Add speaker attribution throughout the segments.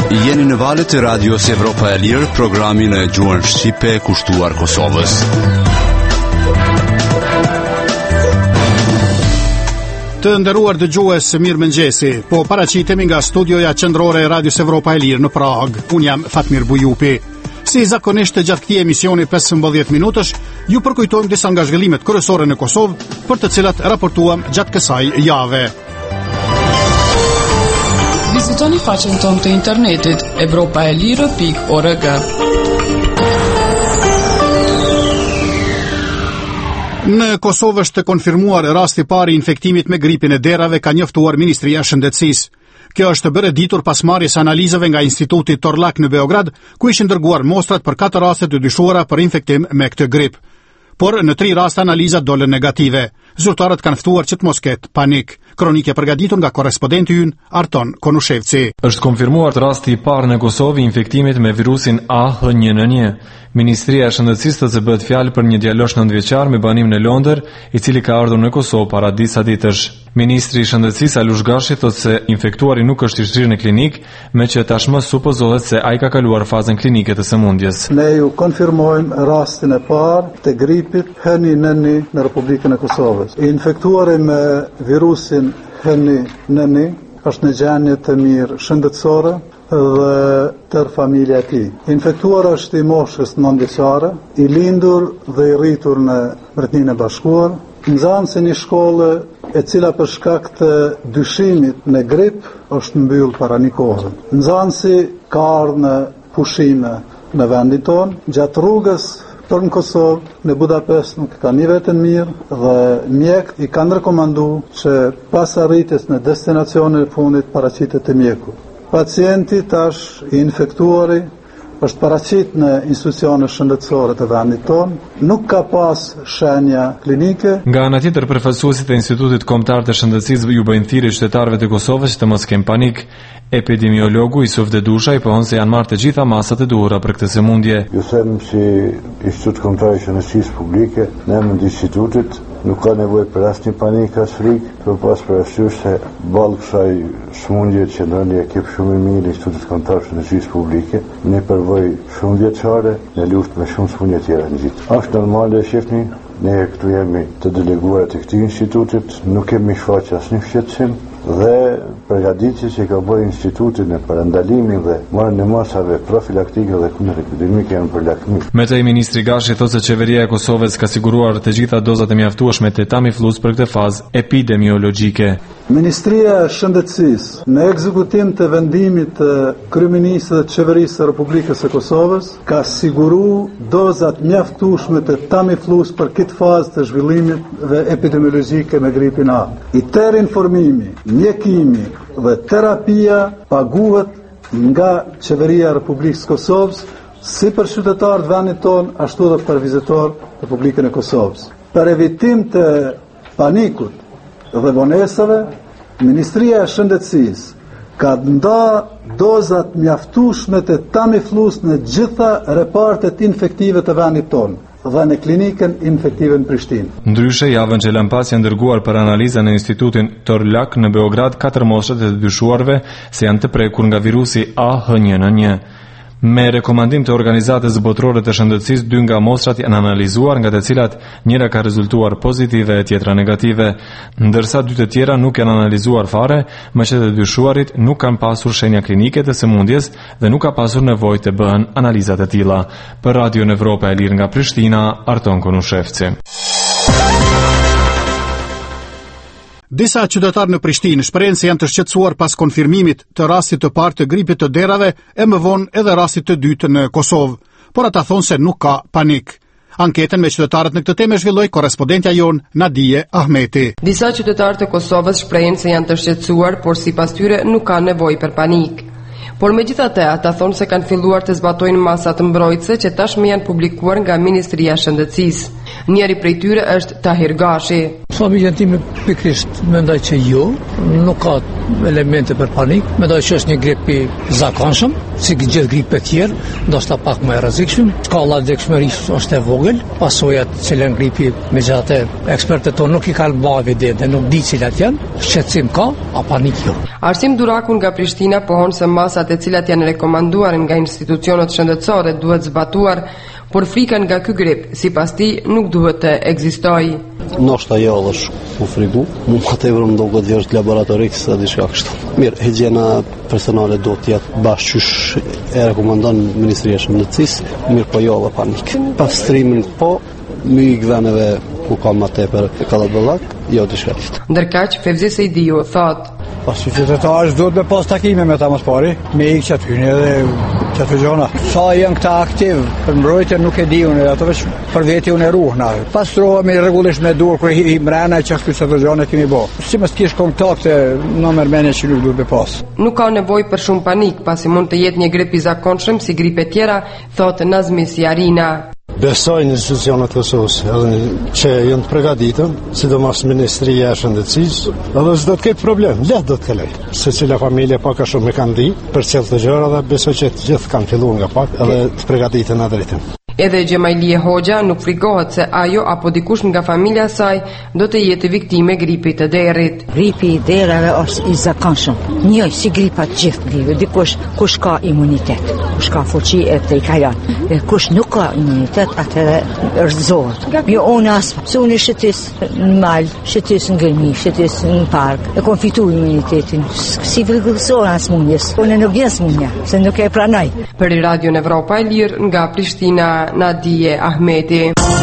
Speaker 1: Jeni në valët e radios Evropa e Lirë, programin e gjuhën shqipe kushtuar Kosovës.
Speaker 2: Të nderuar dëgjues, mirëmëngjesi. Po paraqitemi nga studioja qendrore e radios Evropa e Lirë në Prag. Unë jam Fatmir Bujupi. Si zakonisht gjatë këtij emisioni 15 minutësh, ju përkujtojmë disa nga zhvillimet kryesore në Kosovë, për të cilat raportuam gjatë kësaj jave.
Speaker 3: Vizitoni faqen tonë të internetit evropaelire.org.
Speaker 2: Në Kosovë është konfirmuar rasti i parë i infektimit me gripin e derave, ka njoftuar Ministria e Shëndetësisë. Kjo është bërë ditur pas marrjes analizave nga Instituti Torlak në Beograd, ku ishin dërguar mostrat për 4 raste të dyshuara për infektim me këtë grip. Por në 3 raste analizat dolën negative. Zyrtarët kanë ftuar që të mos ketë panik. Kronikë e përgatitur nga korrespondenti ynë Arton Konushevci.
Speaker 4: Është konfirmuar rasti i parë në Kosovë i infektimit me virusin AH1N1. Ministria e Shëndetësisë të bëhet fjalë për një djalosh 9 vjeçar me banim në Londër, i cili ka ardhur në Kosovë para disa ditësh. Ministri i Shëndetësisë Alush Gashi thotë se infektuari nuk është i shtrirë në klinik, me që tashmë supozohet se ai ka kaluar fazën klinike të sëmundjes.
Speaker 5: Ne ju konfirmojmë rastin e parë të gripit H1N1 në Republikën e Kosovës. I infektuari me virusin H1N1 është në gjendje të mirë shëndetësore dhe tërë familja e tij. Infektuar është i moshës 9 vjeçare, i lindur dhe i rritur në Mbretërinë e Bashkuar, nxënës e një shkolle e cila për shkak të dyshimit në grip është mbyll para një kohë. Nxënësi ka ardhur në pushime në vendin tonë, gjatë rrugës për në Kosovë, në Budapest nuk ka një vetën mirë dhe mjekët i kanë rekomanduar që pas arritjes në destinacionin e fundit paraqitet te mjeku. Pacienti tash i infektuari është paraqit në institucione shëndetësore të vendit tonë, nuk ka pas shenja klinike.
Speaker 4: Nga ana tjetër, përfaqësuesit e Institutit Kombëtar të Shëndetësisë ju bëjnë thirrje qytetarëve të Kosovës që të mos kenë panik. Epidemiologu Isuf Dedusha i pohon se janë marrë të gjitha masat e duhura për këtë sëmundje.
Speaker 6: Ju them si Institut Kombëtar i Shëndetësisë Publike, në emër të institutit, nuk ka nevojë për asnjë panikë as frikë, por pas parasysh se ballë kësaj sëmundje që ndonjë ekip shumë i mirë i Institutit Kombëtar të Shëndetësisë Publike, ne përvoj shumë vjeçare në luftë me shumë sëmundje tjera në gjithë. Është normale, shihni, ne këtu jemi të deleguar të këtij institutit, nuk kemi shfaqur asnjë shqetësim dhe përgatitje që ka bërë instituti në parandalimin dhe marrjen e masave profilaktike dhe kundër epidemike janë për lakmi.
Speaker 4: Metaj ministri Gashi thotë se qeveria e Kosovës ka siguruar të gjitha dozat e mjaftueshme të Tamiflus për këtë fazë epidemiologjike.
Speaker 5: Ministria e Shëndetësisë, në ekzekutim të vendimit të kryeministit të qeverisë së Republikës së Kosovës, ka siguruar dozat mjaftueshme të Tamiflus për këtë fazë të zhvillimit dhe epidemiologjike me gripin A. I tërë informimi, mjekimi dhe terapia paguhet nga qeveria e Republikës së Kosovës, si për qytetarët vendit tonë, ashtu edhe për vizitorët Republikën e Kosovës. Për evitim të panikut dhe vonesave, Ministria e Shëndetësisë ka nda dozat mjaftueshme të Tamiflus në gjitha repartet infektive të vendit tonë dhe në klinikën infektive në Prishtinë.
Speaker 4: Ndryshe, javën që lan pas janë dërguar për analiza në Institutin Torlak në Beograd 4 mostrat e të dyshuarve se janë të prekur nga virusi AH1N1. Me rekomandim të organizatës botërore të shëndetësisë, 2 nga mostrat janë analizuar, nga të cilat njëra ka rezultuar pozitive e tjetra negative, ndërsa 2 të tjera nuk janë analizuar fare, me që të dyshuarit nuk kanë pasur shenja klinike të sëmundjes dhe nuk ka pasur nevojë të bëhen analizat e tilla. Për Radio Evropa e Lirë nga Prishtina, Arton Konushevci.
Speaker 2: Disa qytetarë në Prishtinë shprehen se janë të shqetësuar pas konfirmimit të rastit të parë të gripit të derave e më vonë edhe rastit të dytë në Kosovë, por ata thonë se nuk ka panik. Anketën me qytetarët në këtë temë zhvilloi korrespondentja jon Nadije Ahmeti.
Speaker 7: Disa qytetarë të Kosovës shprehen se janë të shqetësuar, por sipas tyre nuk ka nevojë për panik. Por megjithatë, ata thonë se kanë filluar të zbatojnë masat mbrojtëse që tashmë janë publikuar nga Ministria e Shëndetësisë. Njëri prej tyre është Tahir Gashi.
Speaker 8: Familjen time pikërisht mendoj që jo, nuk ka elemente për panik, mendoj që është një grip i zakonshëm, si gjithë gripet tjerë, ndoshta pak më e rrezikshëm. Skala e vdekshmërisë është e vogël, pasojat që janë gripi, megjithatë ekspertët tonë nuk i kanë bërë evidente, nuk di cilat janë, shqetësim ka, a panik jo.
Speaker 7: Arsim Duraku nga Prishtina pohon se masat e cilat janë rekomanduar nga institucionet shëndetësore duhet zbatuar, por frika nga ky grip, sipas tij, nuk duhet të ekzistojë.
Speaker 9: Ndoshta jo është u frigu, më ka tepër më duket që është laboratorik se diçka kështu. Mirë, higjiena personale duhet të jetë bashkësh e rekomandon Ministria e Shëndetësisë, mirë po jo edhe panik. Pastrimin po, migëveneve ku ka më tepër kallabëllak, jo diçka tjetër.
Speaker 7: Ndërkaq Fevzi Sejdiu thot:
Speaker 10: Pasi qytetarës duhet me pas takime me ta mos pari, me ikë që aty edhe çfarë gjona. Sa janë këta aktiv për mbrojtje nuk e di unë, ato veç për veti unë e ruhna. Pastrohemi rregullisht me dur kur i mrena që çfarë gjona kemi bë. Si mos kish kontakte në mërmendje që nuk duhet me pas.
Speaker 7: Nuk ka nevojë për shumë panik, pasi mund të jetë një grip i zakonshëm si gripet tjera, thotë Nazmi Siarina.
Speaker 11: Besojnë institucionet Kosovës që janë të përgatitur, sidomos Ministria e Shëndetësisë, edhe s'do të ketë problem, lehtë do të kaloj. Secila familje pak a shumë e kanë di për çfarë të gjëra dhe besoj që të gjithë kanë filluar nga pak edhe të përgatiten në drejtim.
Speaker 7: Edhe Gjemajlie Hoxha nuk frikohet se ajo apo dikush nga familja e saj do të jetë viktime gripit të derrit.
Speaker 12: Gripi i derave është i zakonshëm. Njëj si gripat gjithë gripe, dikush kush ka imunitet, kush ka fuqi e të i kalon. E kush nuk ka imunitet, atëre rëzohet. Jo unë asë, se unë shëtis në mal, shëtis në gërmi, shëtis në park, e kom fitu imunitetin. Si vërgësora në smundjes, unë nuk vjen smundja, se nuk e pranoj.
Speaker 7: Për Radio Evropa e Lirë nga Prishtina, Nadije Ahmeti.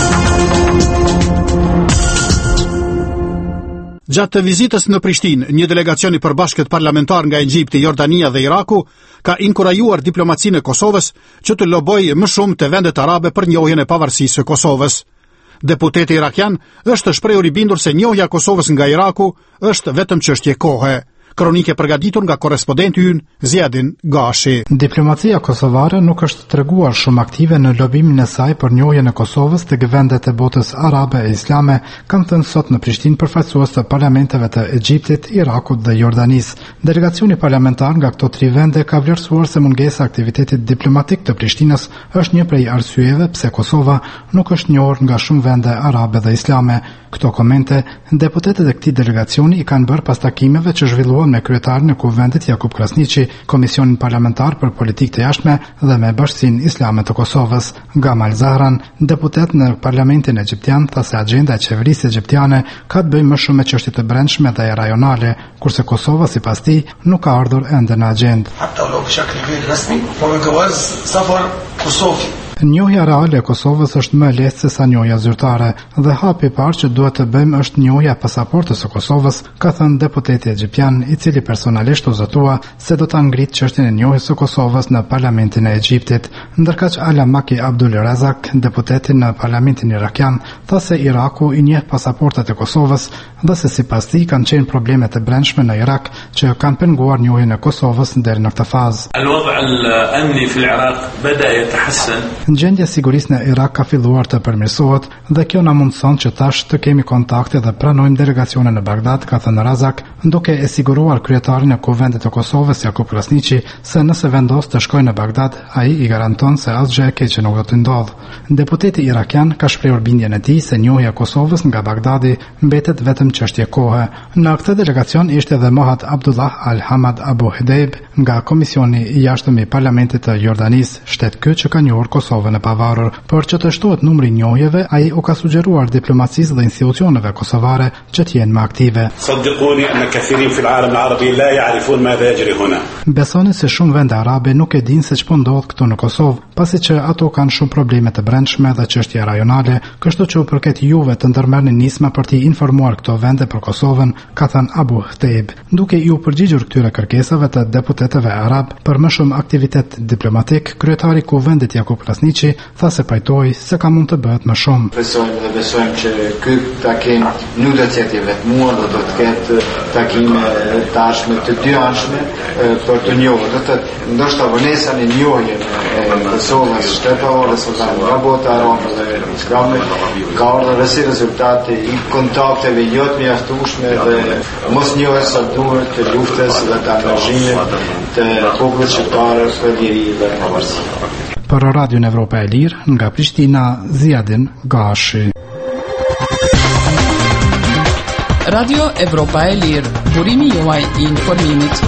Speaker 2: Gjatë të vizitës në Prishtinë, një delegacion i përbashkët parlamentar nga Egjipti, Jordania dhe Iraku ka inkurajuar diplomacinë e Kosovës që të lobojë më shumë të vendet arabe për njohjen e pavarësisë së Kosovës. Deputeti irakian është shprehur i bindur se njohja e Kosovës nga Iraku është vetëm çështje kohe. Kronike përgatitur nga korrespondenti ynë Zjedin Gashi.
Speaker 13: Diplomacia kosovare nuk është treguar shumë aktive në lobimin e saj për njohjen e Kosovës tek vendet e botës arabe e islame, kanë thënë sot në Prishtinë përfaqësues të parlamenteve të Egjiptit, Irakut dhe Jordanisë. Delegacioni parlamentar nga këto tri vende ka vlerësuar se mungesa e aktivitetit diplomatik të Prishtinës është një prej arsyeve pse Kosova nuk është njohur nga shumë vende arabe dhe islame. Këto komente deputetët e këtij delegacioni i kanë bërë pas takimeve që zhvilluan me kryetarin e Kuvendit Jakub Krasniqi, Komisionin Parlamentar për Politikë të Jashtme dhe me Bashkinë Islame të Kosovës. Gamal Zahran, deputet në Parlamentin Egjiptian, tha se agjenda e qeverisë egjiptiane ka të bëjë më shumë me çështje të brendshme dhe rajonale, kurse Kosova sipas tij nuk ka ardhur ende në agjendë. Njohja reale e Kosovës është më lehtë se sa njohja zyrtare dhe hapi i parë që duhet të bëjmë është njohja e pasaportës së Kosovës, ka thënë deputeti egjiptian, i cili personalisht u zotua se do ta ngritë çështjen e njohjes së Kosovës në Parlamentin e Egjiptit. Ndërkaq Ala Maki Abdul Razak, deputeti në Parlamentin irakian, tha se Iraku i njeh pasaportat e Kosovës dhe se sipas tij kanë qenë problemet e brendshme në Irak që kanë penguar njohjen e Kosovës deri në këtë fazë. Gjendja e sigurisë në Irak ka filluar të përmirësohet dhe kjo na mundson që tash të kemi kontakte dhe pranojmë delegacione në Bagdad, ka thënë Razak, duke e siguruar kryetarin e Kuvendit të Kosovës Jakub Krasniqi se nëse vendos të shkojë në Bagdad, ai i garanton se asgjë e keqe nuk do të ndodhë. Deputeti irakian ka shprehur bindjen e tij se njohja e Kosovës nga Bagdadi mbetet vetëm çështje kohe. Në këtë delegacion ishte edhe Mohat Abdullah Al-Hamad Abu Hidejb nga Komisioni i Jashtëm i Parlamentit të Jordanisë, shtet ky që ka njohur Kosovën e pavarur. Për që të shtohet numri i njohjeve, ai u ka sugjeruar diplomacisë dhe institucioneve kosovare që të jenë më aktive. Besoni se shumë vende arabe nuk e dinë se ç'po ndodh këtu në Kosovë, pasi që ato kanë shumë probleme të brendshme dhe çështje rajonale, kështu që u përket juve të ndërmerrni nisma për t'i informuar këto vende për Kosovën, ka thënë Abu Hidejb, duke i u përgjigjur këtyre kërkesave të deputetëve arab për më shumë aktivitet diplomatik. Kryetari i Kuvendit Jakub Krasniqi Milici tha se pajtoi se ka mund të bëhet më shumë.
Speaker 14: Besojmë që ky takim nuk do të jetë vetmuar, do të ketë takime tashme të dy anshme për të njohur. Do të ndoshta vonesa në njohjen e Kosovës shtetërore, sociale, rabotare dhe islame, ka ardhur si rezultate i kontakteve jo të mjaftueshme dhe mos njohjes sa duhet të luftës dhe të angazhimit të popullit shqiptar për liri dhe pavarësi.
Speaker 13: Për Radion Evropa e Lirë, nga Prishtina, Ziadin Gashi.
Speaker 3: Radio Evropa e Lirë, burimi juaj i informimit.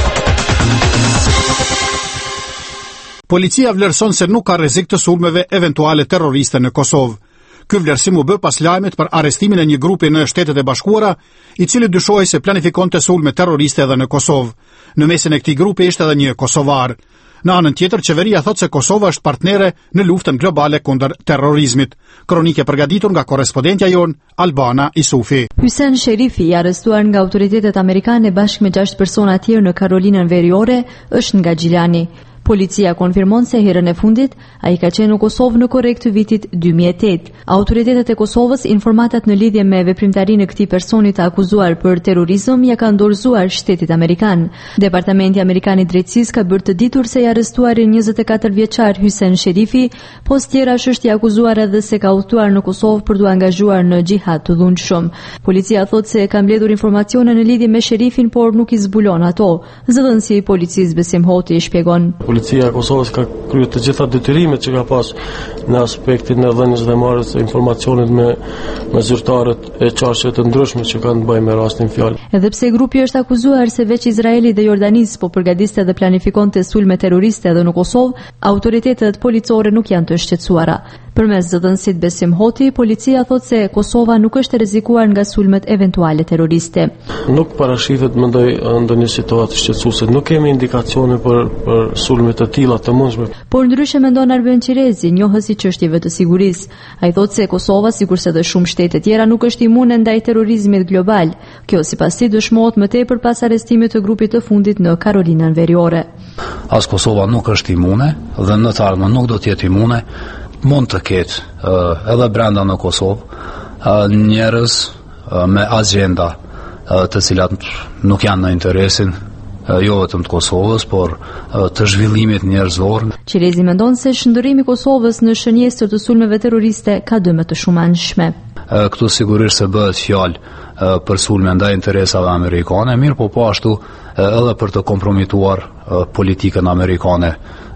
Speaker 2: Policia vlerëson se nuk ka rrezik të sulmeve eventuale terroriste në Kosovë. Ky vlerësim u bë pas lajmit për arrestimin e një grupi në Shtetet e Bashkuara, i cili dyshohej se planifikonte sulme terroriste edhe në Kosovë. Në mesin e këtij grupi ishte edhe një kosovar. Në anën tjetër, qeveria thot se Kosova është partnere në luftën globale kundër terrorizmit. Kronike përgatitur nga korrespondentja jon Albana Isufi.
Speaker 15: Hussein Sherifi, i arrestuar nga autoritetet amerikane bashkë me 6 persona tjerë në Karolinën Veriore, është nga Gjilani. Policia konfirmon se herën e fundit ai ka qenë në Kosovë në korrekt të vitit 2008. Autoritetet e Kosovës informatat në lidhje me veprimtarinë e këtij personi të akuzuar për terrorizëm ja kanë dorëzuar shtetit amerikan. Departamenti amerikan i drejtësisë ka bërë të ditur se i arrestuari 24 vjeçar Hussein Sherifi, pas tjera është i akuzuar edhe se ka udhëtuar në Kosovë për t'u angazhuar në xhihad të dhunshëm. Policia thotë se ka mbledhur informacione në lidhje me Sherifin, por nuk i zbulon ato. Zëdhënësi i policisë Besim Hoti i shpjegon.
Speaker 16: Policia e Kosovës ka kryer të gjitha detyrimet që ka pas në aspektin e dhënies dhe marrjes së informacionit me zyrtarët e çarsheve të ndryshme që kanë të bëjnë me rastin fjalë.
Speaker 15: Edhe pse grupi është akuzuar se veç Izraeli dhe Jordanis po përgatiste dhe planifikonte sulme terroriste edhe në Kosovë, autoritetet policore nuk janë të shqetësuara. Përmes zëdhënësit Besim Hoti, policia thotë se Kosova nuk është rrezikuar nga sulmet eventuale terroriste.
Speaker 16: Nuk parashitet mendoj ndonjë situatë shqetësuese, nuk kemi indikacione për sulme të tilla të mundshme.
Speaker 15: Por ndryshe mendon Arben Qirezi, njohës i çështjeve të sigurisë. Ai thotë se Kosova, sikurse edhe shumë shtete tjera, nuk është imune ndaj terrorizmit global. Kjo sipas tij dëshmohet më tepër pas arrestimit të grupit të fundit në Karolinën Veriore.
Speaker 17: As Kosova nuk është imune dhe në të ardhmen nuk do të jetë imune. Mund të ketë edhe brenda në Kosovë njerëz me agenda të cilat nuk janë në interesin jo vetëm të Kosovës, por të zhvillimit njerëzor.
Speaker 15: Qirezi mendon se shndërrimi i Kosovës në shënjestër të sulmeve terroriste ka dëme të shumëanshme.
Speaker 17: Këtu sigurisht se bëhet fjalë për sulme ndaj interesave amerikane, mirë po ashtu edhe për të kompromituar politikën amerikane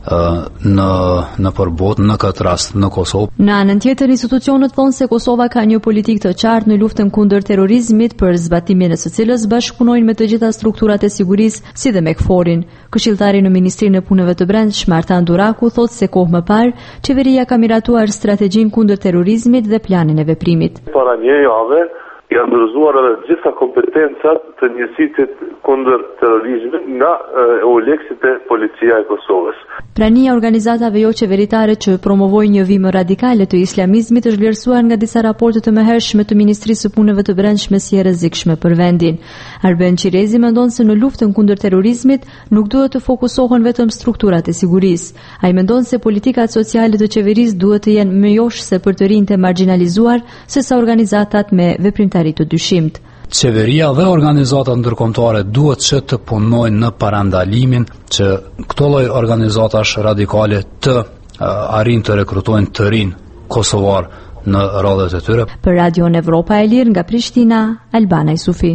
Speaker 17: në përbot, në këtë rast në Kosovë.
Speaker 15: Në anën tjetër, institucionet thonë se Kosova ka një politikë të qartë në luftën kundër terrorizmit, për zbatimin e së cilës bashkëpunojnë me të gjitha strukturat e sigurisë, si dhe me KFOR-in. Këshilltari në Ministrinë e Punëve të Brendshme Artan Duraku thotë se kohë më parë, qeveria ka miratuar strategjinë kundër terrorizmit dhe planin e veprimit.
Speaker 18: Para një jave janë ndërzuar edhe gjitha kompetencat të njësitit kundër terrorizmit nga EULEX-it e Policia e Kosovës.
Speaker 15: Prania organizatave jo qeveritare që promovojnë një vime radikale të islamizmit është vlerësuar nga disa raporte të mëhershme të Ministrisë së Punëve të Brendshme si e rrezikshme për vendin. Arben Qirezi mendon se në luftën kundër terrorizmit nuk duhet të fokusohen vetëm strukturat e sigurisë. Ai mendon se politikat sociale të qeverisë duhet të jenë më joshse për të rinjtë e marginalizuar sesa organizatat me veprimtari të dyshimt.
Speaker 17: Qeveria dhe organizatat ndërkombëtare duhet që të punojnë në parandalimin që këto lloj organizatash radikale të arrijnë të rekrutojnë të rinj kosovar në radhët e tyre.
Speaker 15: Për Radion Evropa e Lirë nga Prishtina, Albana Isufi.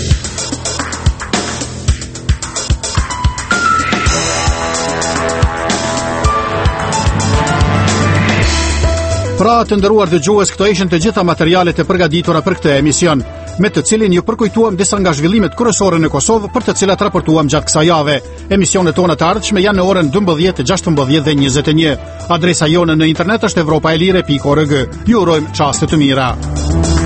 Speaker 2: Pra të nderuar dëgjues, këto ishin të gjitha materialet e përgatitura për këtë emision, me të cilin ju përkujtuam disa nga zhvillimet kryesore në Kosovë për të cilat raportuam gjatë kësaj jave. Emisionet tona të ardhshme janë në orën 12, 16 dhe 21. Adresa jonë në internet është europaelire.org. Ju urojmë çaste të mira.